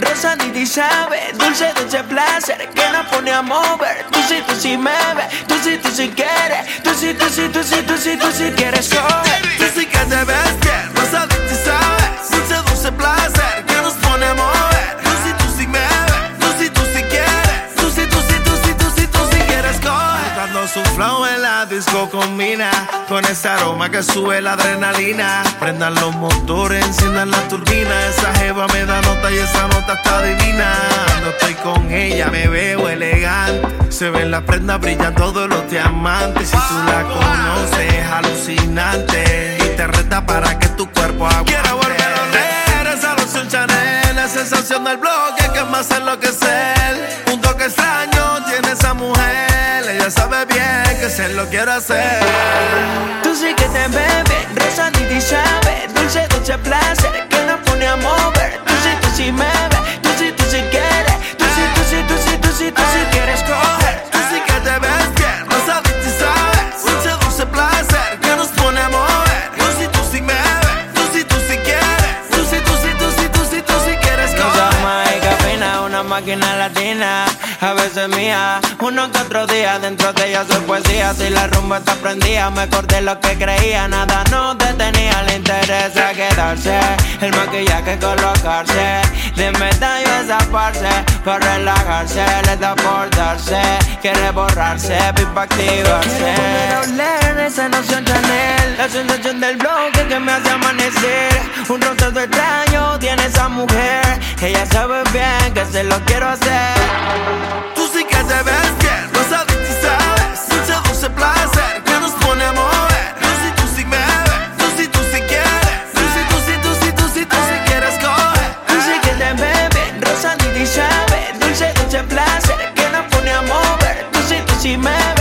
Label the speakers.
Speaker 1: rosadita y sabe, dulce, dulce placer que nos pone a mover. Tú sí me ves, tú sí quieres, tú sí quieres coger.
Speaker 2: Tú sí que te ves bien, rosadita y sabes, dulce, dulce placer que nos pone a mover. Tú sí me ves, tú sí quieres, tú sí quieres coger. Dando su flow en la disco combina con ese aroma que sube la adrenalina. Prendan los motores, enciendan la turbina. Esa jeva me da nota y esa nota está divina. Cuando estoy con ella me veo elegante. Se ven las prendas, brillan todos los diamantes. Si tú la conoces es alucinante y te reta para que tu cuerpo aguante. Quiero volver a oler esa loción Chanel, la sensación del bloque que me hace enloquecer. Un toque extraño tiene esa mujer, ella sabe bien que se lo quiero hacer.
Speaker 1: Tú sí que te ves bien, rosadita y sabe, dulce, dulce placer que nos pone a mover. Tú sí me ves, tú sí quieres, tú sí quieres coger.
Speaker 2: Tú sí que te ves bien, rosadita y sabes, dulce, dulce placer que nos pone a mover. Tú sí me ves, tú sí quieres, tú sí quieres
Speaker 1: No
Speaker 2: coger.
Speaker 1: sos más que fina, una máquina latina, a veces mía, uno que otro día, dentro de ella soy poesía. Si la rumba está prendida, me corté lo que creía, nada nos detenía, le interesa quedarse, el maquillaje colocarse, de medallo esa parce, para relajarse, le da por darse, quiere borrarse, pipa activarse. Quiero volver a oler esa noción Chanel, la sensación del bloque que me hace amanecer. Un rostro extraño tiene esa mujer, ella sabe bien que se lo quiero hacer.
Speaker 2: Tú sí que te ves bien, rosadita y sabes, dulce, dulce placer que nos pone a mover. Tú sí me ves, tú sí quieres, tú sí quieres coger.
Speaker 1: Tú sí que te ves bien, rosadita y sabe, dulce, dulce placer que nos pone a mover. Tú sí me ves.